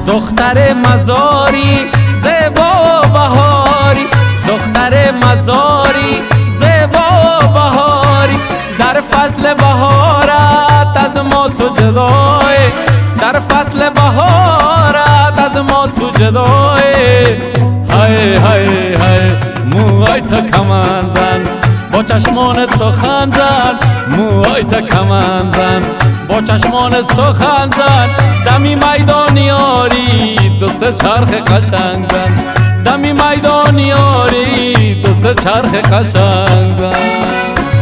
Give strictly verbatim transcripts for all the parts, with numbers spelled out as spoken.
دختر مزاری زیبا و بهاری، دختر مزاری زیبا و بهاری، در فصل بهارت از ما تو جدای، در فصل بهارت از ما تو جدای. های های های موهای تا کمان زن، با چشمان سخن زن، موهای تا کمان زن، با چشمان سخن زن، دمی میدانیاری دو سه چرخ قشنگ زن، دمی میدانیاری دو سه چرخ قشنگ زن.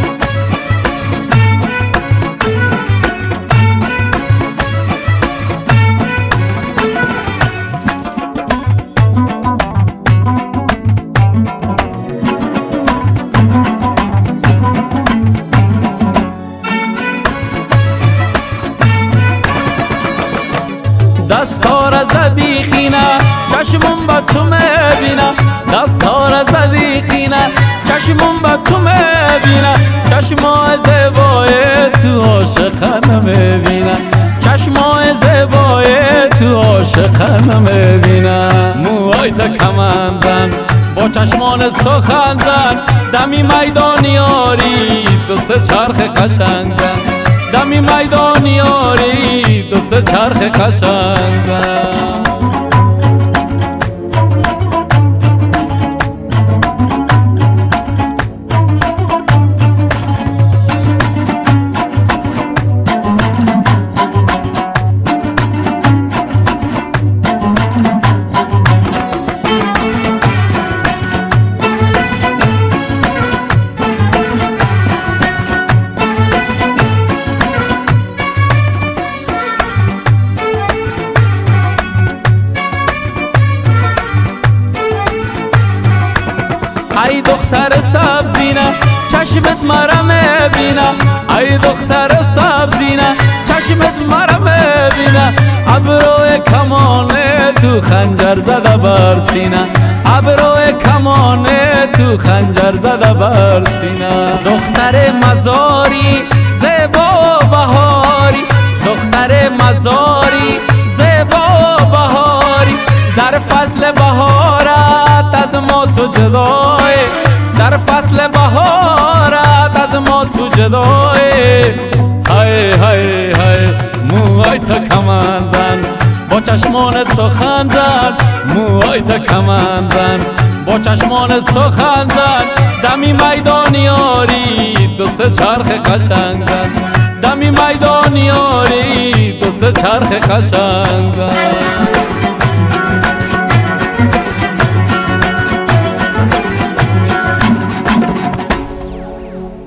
دستار زدی خینه چشمون با تو میبینه، دستار زدی خینه چشمون با تو میبینه، چشمای زیبای تو عاشقانه میبینه، چشمای زیبای تو عاشقانه میبینه. موهای تا کمان زن، با چشمان سخن زن، دمی میدانیاری دو سه چرخ قشنگ زن، دمی میدانیاری دو سه چرخ قشنگ زن. ای دختر سبزینه چشمت مرا میبینه، ای دختر سبزینه چشمت مرا میبینه، ابروی کمانه تو خنجر زده بر سینه، ابروی کمانه تو خنجر زده بر سینه. دختر مزاری زیبا و بهاری، دختر مزاری زیبا و بهاری، در فصل بهارت از ما تو جدای، در فصل بهارت از ما تو جدای. های های های موهای تا کمان زن، با چشمان سخن زن، موهای تا کمان زن، با چشمان سخن زن، دمی میدانیاری دو سه چرخ قشنگ زن، دمی میدانیاری دو سه چرخ قشنگ زن.